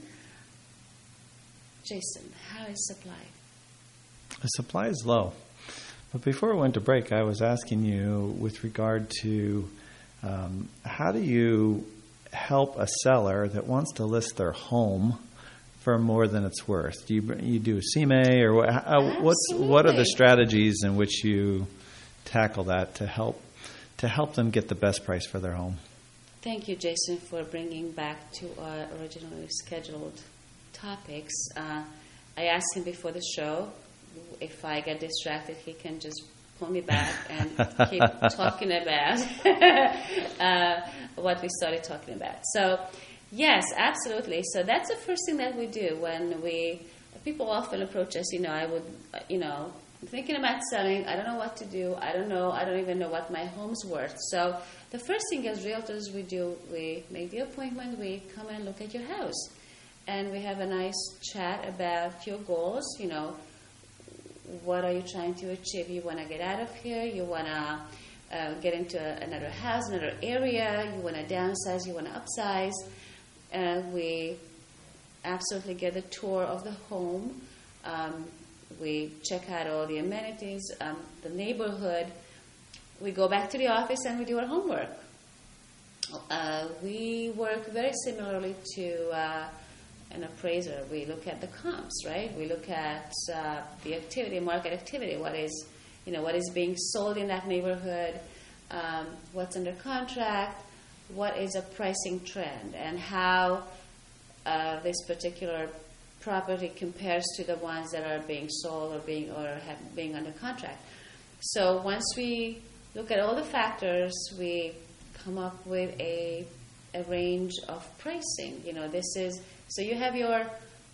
Jason, how is supply? The supply is low. But before we went to break, I was asking you with regard to um, how do you help a seller that wants to list their home for more than it's worth? Do you you do a C M A or what, how, what's what are the strategies in which you tackle that to help to help them get the best price for their home? Thank you, Jason, for bringing back to our originally scheduled topics. Uh, I asked him before the show if I get distracted, he can just pull me back and keep talking about uh, what we started talking about. So, yes, absolutely. So that's the first thing that we do when we, people often approach us, you know, I would, you know, I'm thinking about selling, I don't know what to do, I don't know, I don't even know what my home's worth. So the first thing as realtors we do, we make the appointment, we come and look at your house. And we have a nice chat about your goals, you know, what are you trying to achieve? You want to get out of here, you want to uh, get into a, another house, another area, you want to downsize, you want to upsize. Uh, we absolutely get a tour of the home. Um, we check out all the amenities, um, the neighborhood. We go back to the office and we do our homework. Uh, we work very similarly to uh, an appraiser. We look at the comps, right? We look at uh, the activity, market activity. What is, you know, what is being sold in that neighborhood? um, what's under contract, what is a pricing trend, and how uh, this particular property compares to the ones that are being sold or being or have, being under contract. So once we look at all the factors, we come up with a a range of pricing. You know, this is so you have your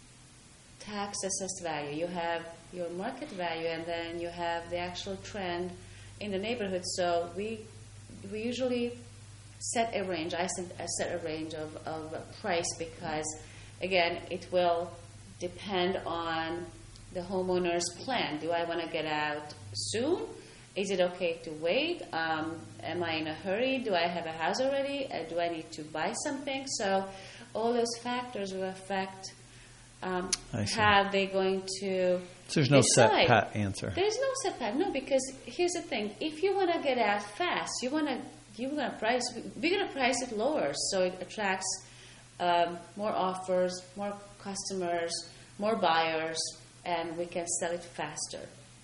tax assessed value, you have your market value, and then you have the actual trend in the neighborhood. So we we usually set a range. I set, I set a range of, of price because, again, it will depend on the homeowner's plan. Do I want to get out soon? Is it okay to wait? Um, am I in a hurry? Do I have a house already? Uh, do I need to buy something? So all those factors will affect um, how they're going to So there's no decide. set pat answer. There's no set pat. No, because here's the thing. If you want to get out fast, you want to you're going to price. We're going to price it lower so it attracts um, more offers, more customers, more buyers, and we can sell it faster.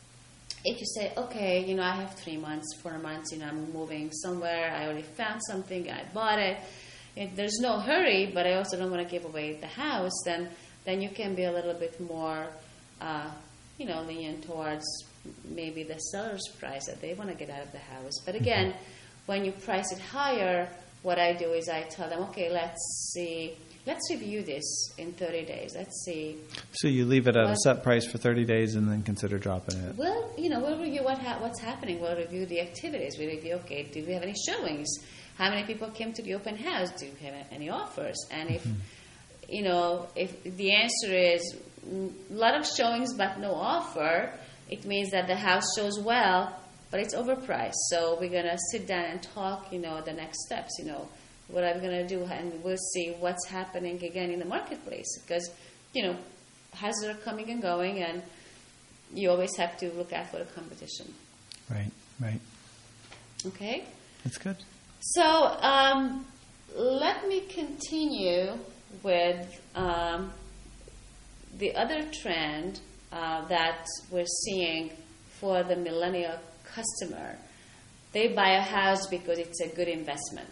If you say, okay, you know, I have three months, four months, you know, I'm moving somewhere, I already found something, I bought it, if there's no hurry, but I also don't want to give away the house, then then you can be a little bit more, uh, you know, lenient towards maybe the seller's price that they want to get out of the house. But again, when you price it higher, what I do is I tell them, okay, let's see, let's review this in thirty days. Let's see. So you leave it at what, a set price for thirty days and then consider dropping it. Well, you know, we'll review what ha- what's happening. We'll review the activities. We review, okay, do we have any showings? How many people came to the open house? Do we have any offers? And if, mm-hmm. you know, if the answer is a lot of showings but no offer, it means that the house shows well, but it's overpriced. So we're going to sit down and talk, you know, the next steps, you know, what I'm going to do, and we'll see what's happening again in the marketplace. Because, you know, houses are coming and going, and you always have to look out for the competition. Right, right. Okay? That's good. So um, let me continue with um, the other trend uh, that we're seeing for the millennial customer. They buy a house because it's a good investment.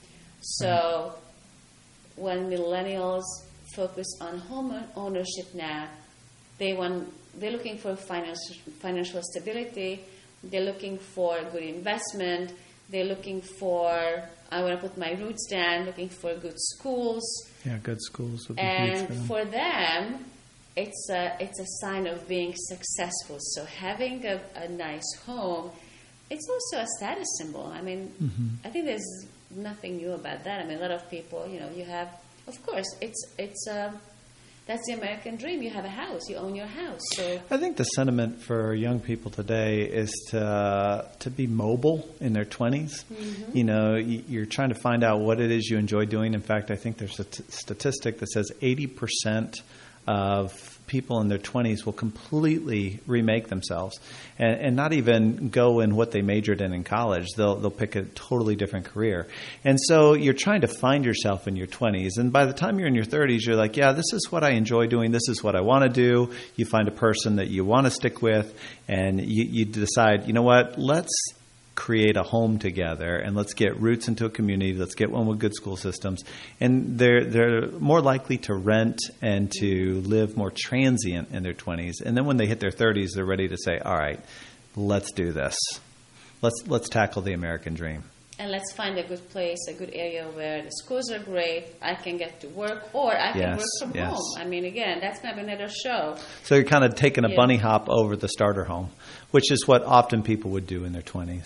So when millennials focus on home ownership now, they want they're looking for financial financial stability. They're looking for a good investment. They're looking for I want to put my roots down. Looking for good schools. Yeah, good schools would be and huge for them. for them, it's a it's a sign of being successful. So having a, a nice home, it's also a status symbol. I mean, mm-hmm. I think there's nothing new about that. I mean, a lot of people, you know, you have, of course, it's it's uh, that's the American dream. You have a house, you own your house. So I think the sentiment for young people today is to uh, to be mobile in their twenties. Mm-hmm. You know, you're trying to find out what it is you enjoy doing. In fact, I think there's a t- statistic that says eighty percent of people in their twenties will completely remake themselves and, and not even go in what they majored in in college. They'll they'll pick a totally different career. And so you're trying to find yourself in your twenties. And by the time you're in your thirties, you're like, yeah, this is what I enjoy doing. This is what I want to do. You find a person that you want to stick with, and you, you decide, you know what, let's create a home together and let's get roots into a community. Let's get one with good school systems. And they're they're more likely to rent and to live more transient in their twenties. And then when they hit their thirties, they're ready to say, all right, let's do this. Let's let's tackle the American dream. And let's find a good place, a good area where the schools are great, I can get to work, or I can yes, work from yes. home. I mean, again, that's going to be another show. So you're kind of taking a Yeah. bunny hop over the starter home, which is what often people would do in their twenties.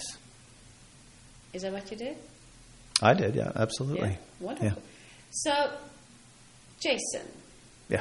Is that what you did? I did, yeah, absolutely. Yeah, wonderful. Yeah. So, Jason. Yeah.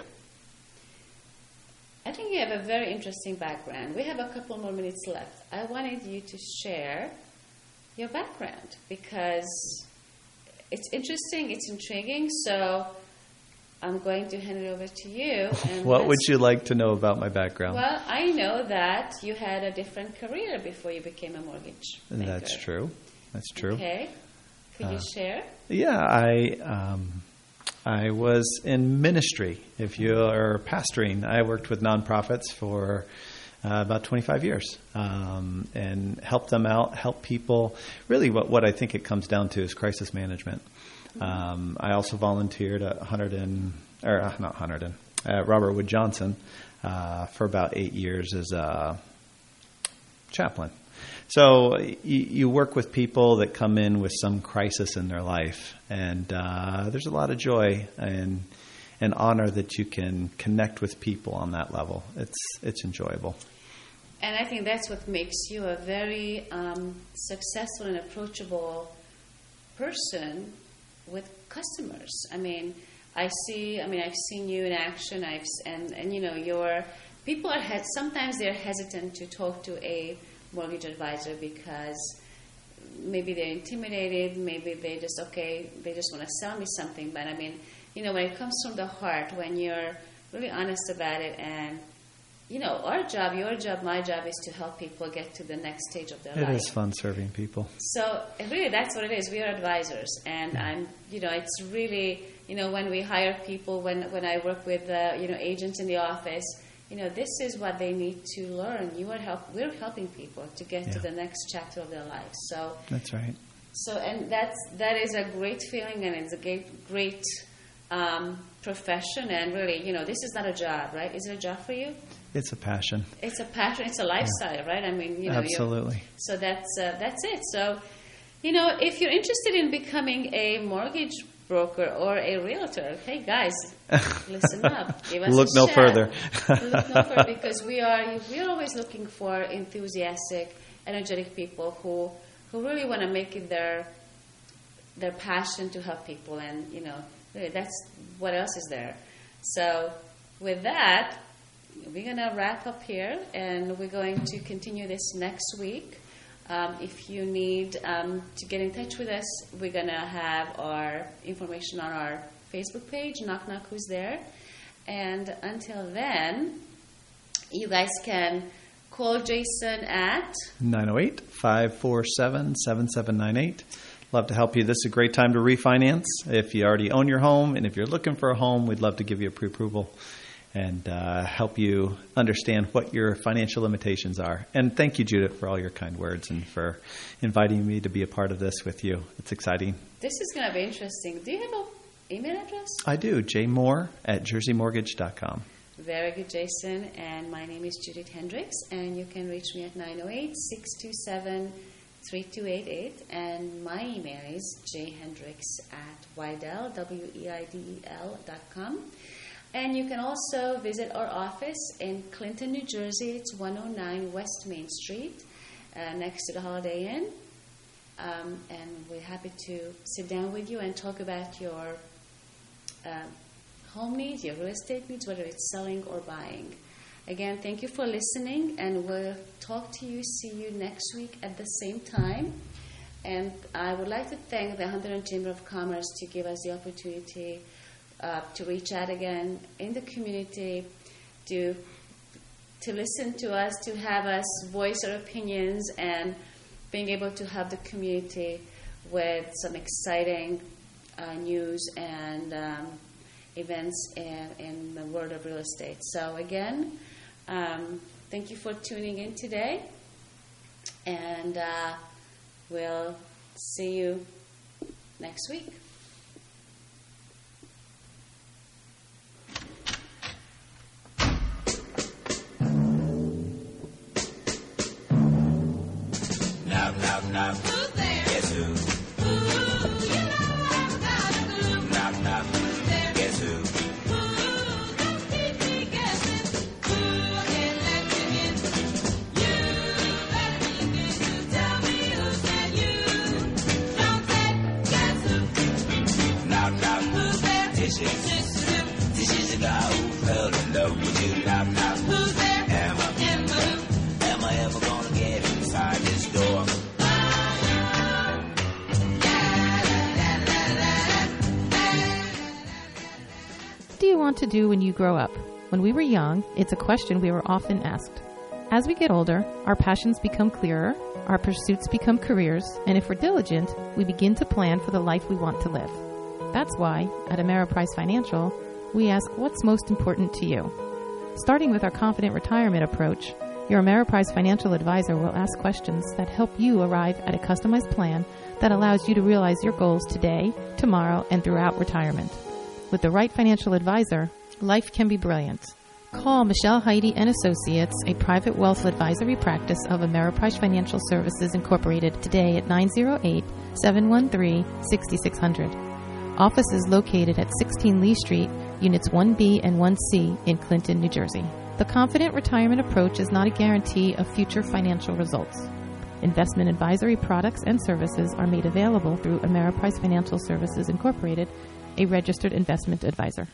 I think you have a very interesting background. We have a couple more minutes left. I wanted you to share your background because it's interesting, it's intriguing, so I'm going to hand it over to you. And What would you like to know about my background? Well, I know that you had a different career before you became a mortgage maker. That's true. That's true. Okay. Could you Uh, share? Yeah, I um, I was in ministry. If you are pastoring, I worked with nonprofits for uh, about twenty-five years, um, and help them out, help people. Really, what what I think it comes down to is crisis management. Um, I also volunteered at one hundred and, or not one hundred and, at Robert Wood Johnson uh, for about eight years as a chaplain. So you, you work with people that come in with some crisis in their life, and uh, there's a lot of joy and and honor that you can connect with people on that level. It's it's enjoyable. And I think that's what makes you a very um, successful and approachable person with customers. I mean, I see. I mean, I've seen you in action. I've and and you know, your people are he- sometimes they're hesitant to talk to a mortgage advisor because maybe they're intimidated. Maybe they just okay. They just want to sell me something. But I mean, you know, when it comes from the heart, when you're really honest about it, and you know, our job, your job, my job is to help people get to the next stage of their It life. is fun serving people. So really, that's what it is. We are advisors, and I'm, you know, it's really, you know, when we hire people, when when I work with, uh, you know, agents in the office, you know, this is what they need to learn. You are help. We're helping people to get Yeah. to the next chapter of their life. So That's right. so, and that's that is a great feeling, and it's a great great um, profession. And really, you know, this is not a job, right? Is it a job for you? It's a passion. It's a passion. It's a lifestyle, right? I mean, you know, you're- Absolutely. so that's uh, that's it. So, you know, if you're interested in becoming a mortgage broker or a realtor, hey guys, listen up. Give us Look a no shout. further. Look no further, because we are we're always looking for enthusiastic, energetic people who who really want to make it their their passion to help people, and you know, really, that's what else is there. So, with that, we're going to wrap up here, and we're going to continue this next week. Um, if you need um, to get in touch with us, we're going to have our information on our Facebook page, Knock Knock Who's There. And until then, you guys can call Jason at nine oh eight, five four seven, seven seven nine eight. Love to help you. This is a great time to refinance. If you already own your home and if you're looking for a home, we'd love to give you a pre-approval and uh, help you understand what your financial limitations are. And thank you, Judith, for all your kind words and for inviting me to be a part of this with you. It's exciting. This is going to be interesting. Do you have an email address? I do. jmoore at jersey mortgage dot com. Very good, Jason. And my name is Judith Hendricks, and you can reach me at nine oh eight, six two seven, three two eight eight. And my email is jhendricks at weidel, W E I D E L dot com. And you can also visit our office in Clinton, New Jersey. It's one oh nine West Main Street, uh, next to the Holiday Inn. Um, and we're happy to sit down with you and talk about your uh, home needs, your real estate needs, whether it's selling or buying. Again, thank you for listening, and we'll talk to you, see you next week at the same time. And I would like to thank the Hunterdon Chamber of Commerce to give us the opportunity Uh, to reach out again in the community, to to listen to us, to have us voice our opinions, and being able to help the community with some exciting uh, news and um, events in, in the world of real estate. So again, um, thank you for tuning in today, and uh, we'll see you next week. Knock, knock, knock. Who's there? Guess who? Ooh, you know I'm about to go. Knock, knock. Who's there? Guess who? Ooh, don't keep me guessing. Ooh, I can't let you in. You better be good to tell me who said you. Don't say guess who. Knock, knock. Who's there? This is, this is who? This is the guy who fell in love with you. Knock, knock. Who's there? Am I? Am I who? Am I ever gonna get inside this door? What do you want to do when you grow up? When we were young, it's a question we were often asked. As we get older, our passions become clearer, our pursuits become careers, and if we're diligent, we begin to plan for the life we want to live. That's why, at Ameriprise Financial, we ask what's most important to you. Starting with our Confident Retirement approach, Your Ameriprise financial advisor will ask questions that help you arrive at a customized plan that allows you to realize your goals today, tomorrow, and throughout retirement. With the right financial advisor, life can be brilliant. Call Michelle Heidi and Associates, a private wealth advisory practice of Ameriprise Financial Services Incorporated, today at nine oh eight, seven one three, six six zero zero. Office is located at sixteen Lee Street, Units one B and one C in Clinton, New Jersey. The Confident Retirement approach is not a guarantee of future financial results. Investment advisory products and services are made available through Ameriprise Financial Services Incorporated, a registered investment advisor.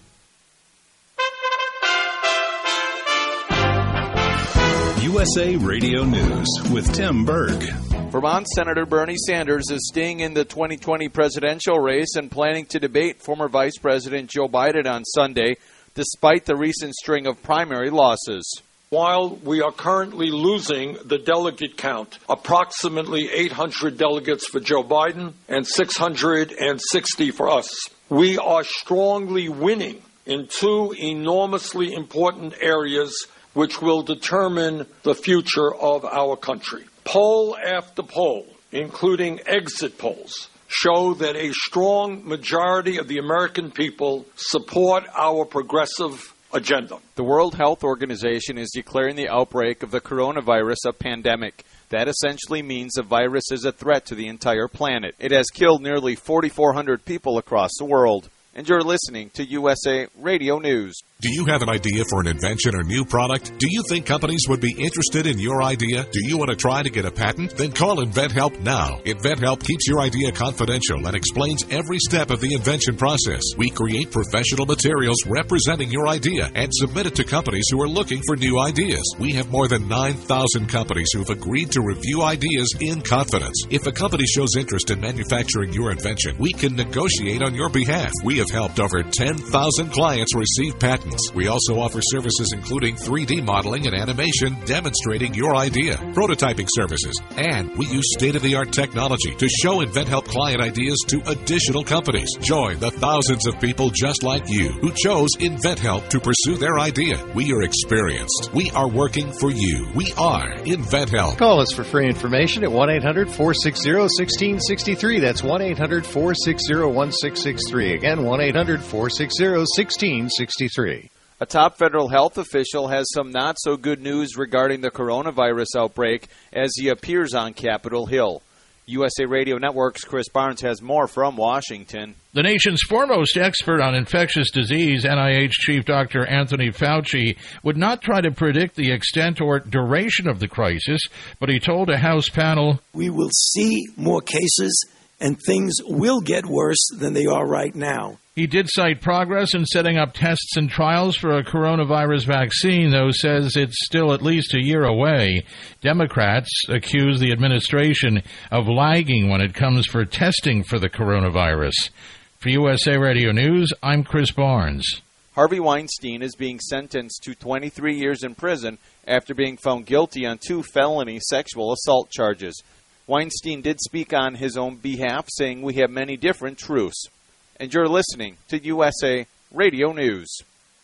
U S A Radio News with Tim Berg. Vermont Senator Bernie Sanders is staying in the twenty twenty presidential race and planning to debate former Vice President Joe Biden on Sunday, despite the recent string of primary losses. While we are currently losing the delegate count, approximately eight hundred delegates for Joe Biden and six hundred sixty for us, we are strongly winning in two enormously important areas which will determine the future of our country. Poll after poll, including exit polls, show that a strong majority of the American people support our progressive agenda. The World Health Organization is declaring the outbreak of the coronavirus a pandemic. That essentially means the virus is a threat to the entire planet. It has killed nearly forty-four hundred people across the world. And you're listening to U S A Radio News. Do you have an idea for an invention or new product? Do you think companies would be interested in your idea? Do you want to try to get a patent? Then call InventHelp now. InventHelp keeps your idea confidential and explains every step of the invention process. We create professional materials representing your idea and submit it to companies who are looking for new ideas. We have more than nine thousand companies who have agreed to review ideas in confidence. If a company shows interest in manufacturing your invention, we can negotiate on your behalf. We have helped over ten thousand clients receive patents. We also offer services including three D modeling and animation demonstrating your idea, prototyping services, and we use state-of-the-art technology to show InventHelp client ideas to additional companies. Join the thousands of people just like you who chose InventHelp to pursue their idea. We are experienced. We are working for you. We are InventHelp. Call us for free information at one eight hundred, four six zero, one six six three. That's one eight hundred, four six zero, one six six three. Again, one eight hundred, four six zero, one six six three. A top federal health official has some not-so-good news regarding the coronavirus outbreak as he appears on Capitol Hill. U S A Radio Network's Chris Barnes has more from Washington. The nation's foremost expert on infectious disease, N I H Chief Doctor Anthony Fauci, would not try to predict the extent or duration of the crisis, but he told a House panel, "We will see more cases and things will get worse than they are right now." He did cite progress in setting up tests and trials for a coronavirus vaccine, though says it's still at least a year away. Democrats accuse the administration of lagging when it comes for testing for the coronavirus. For U S A Radio News, I'm Chris Barnes. Harvey Weinstein is being sentenced to twenty-three years in prison after being found guilty on two felony sexual assault charges. Weinstein did speak on his own behalf, saying we have many different truths. And you're listening to U S A Radio News.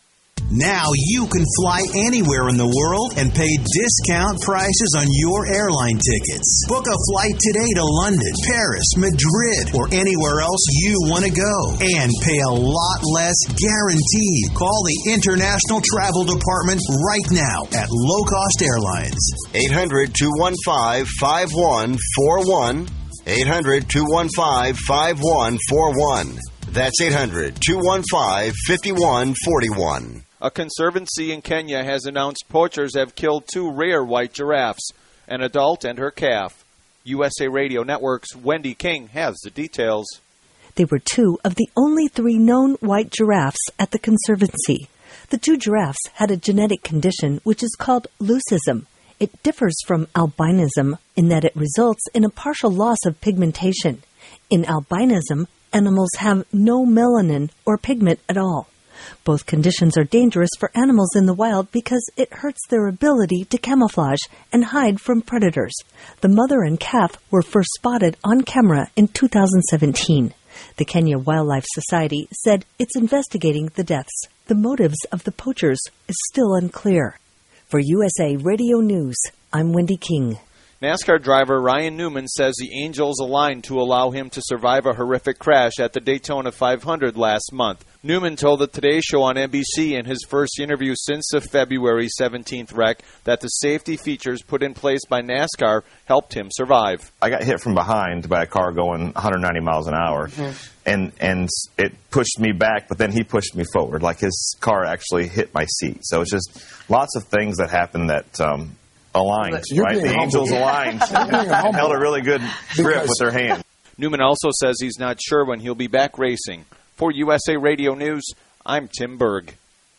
Now you can fly anywhere in the world and pay discount prices on your airline tickets. Book a flight today to London, Paris, Madrid, or anywhere else you want to go. And pay a lot less guaranteed. Call the International Travel Department right now at Low Cost Airlines. eight hundred, two one five, five one four one. eight hundred, two one five, five one four one. That's eight hundred, two one five, five one four one. A conservancy in Kenya has announced poachers have killed two rare white giraffes, an adult and her calf. U S A Radio Network's Wendy King has the details. They were two of the only three known white giraffes at the conservancy. The two giraffes had a genetic condition which is called leucism. It differs from albinism in that it results in a partial loss of pigmentation. In albinism, animals have no melanin or pigment at all. Both conditions are dangerous for animals in the wild because it hurts their ability to camouflage and hide from predators. The mother and calf were first spotted on camera in two thousand seventeen. The Kenya Wildlife Society said it's investigating the deaths. The motives of the poachers is still unclear. For U S A Radio News, I'm Wendy King. NASCAR driver Ryan Newman says the angels aligned to allow him to survive a horrific crash at the Daytona five hundred last month. Newman told the Today Show on N B C in his first interview since the February seventeenth wreck that the safety features put in place by NASCAR helped him survive. I got hit from behind by a car going one hundred ninety miles an hour, mm-hmm. and and it pushed me back, but then he pushed me forward. Like his car actually hit my seat. So it's just lots of things that happened that um, aligned, You're right? The humble. angels aligned and held a really good grip with their hand. Newman also says he's not sure when he'll be back racing. For U S A Radio News, I'm Tim Berg.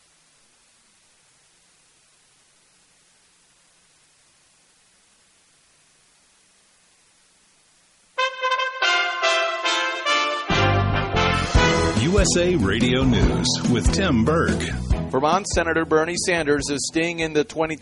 U S A Radio News with Tim Berg. Vermont Senator Bernie Sanders is staying in the twenty